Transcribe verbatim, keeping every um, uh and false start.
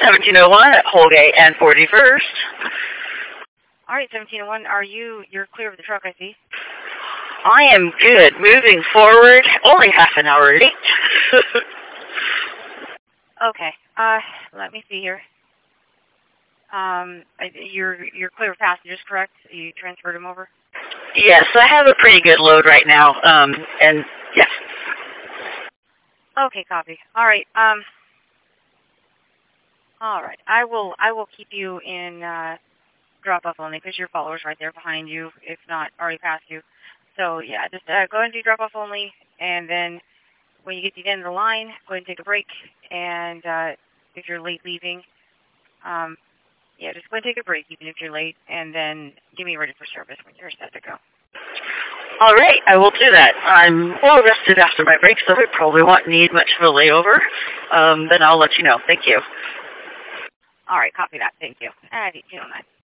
seventeen oh one at Holgate and forty-first. All right, seventeen oh one, are you, you're clear of the truck, I see. I am good. Moving forward, only half an hour late. Okay, uh, let me see here. Um, you're, you're clear of passengers, correct? You transferred them over? Yes, I have a pretty good load right now, um, and yes. Okay, copy. All right, um, all right, I will, I will keep you in, uh, drop-off only, because your follower's right there behind you, if not already past you. So, yeah, just uh, go ahead and do drop-off only, and then when you get to the end of the line, go ahead and take a break, and uh, if you're late leaving, um, yeah, just go ahead and take a break, even if you're late, and then get me ready for service when you're set to go. All right, I will do that. I'm well rested after my break, so I probably won't need much of a layover. Um, then I'll let you know. Thank you. All right, copy that. Thank you. And you know that.